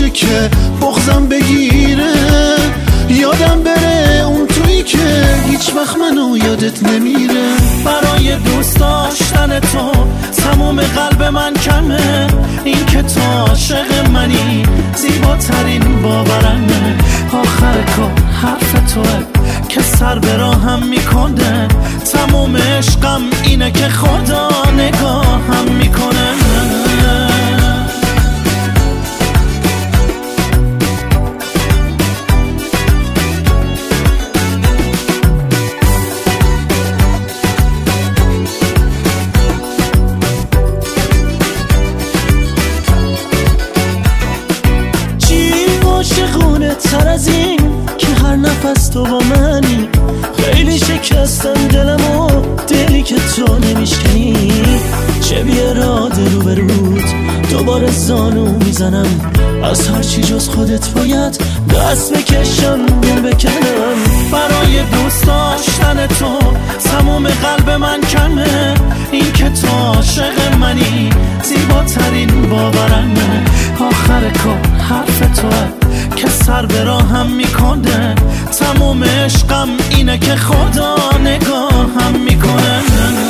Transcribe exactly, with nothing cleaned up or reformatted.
باشه که بغضم بگیره، یادم بره اون تویی که هیچ وقت منو یادت نمیره. برای دوست داشتن تو تموم قلب من کمه، این که تو عاشق منی زیباترین باورمه. آخر کار حرف توه که سر به راهم میکنه، تموم عشقم اینه که خدا نگاهم میکنه. عاشقونه تر از این که هر نفس تو با منی، خیلی شکستم دلمو، دلی که تو نمیشکنی. چه بی اراده رو به رود دوباره زانو میزنم، از هر چی جز خودت باید دست بکشم دل بکنم. برای دوست داشتن تو تموم قلب من کمه، این که تو عاشق منی زیباترین باورمه. آخر کار حرف توه که سر به راهم میکنه، تموم عشقم اینه که خدا نگاهم میکنه.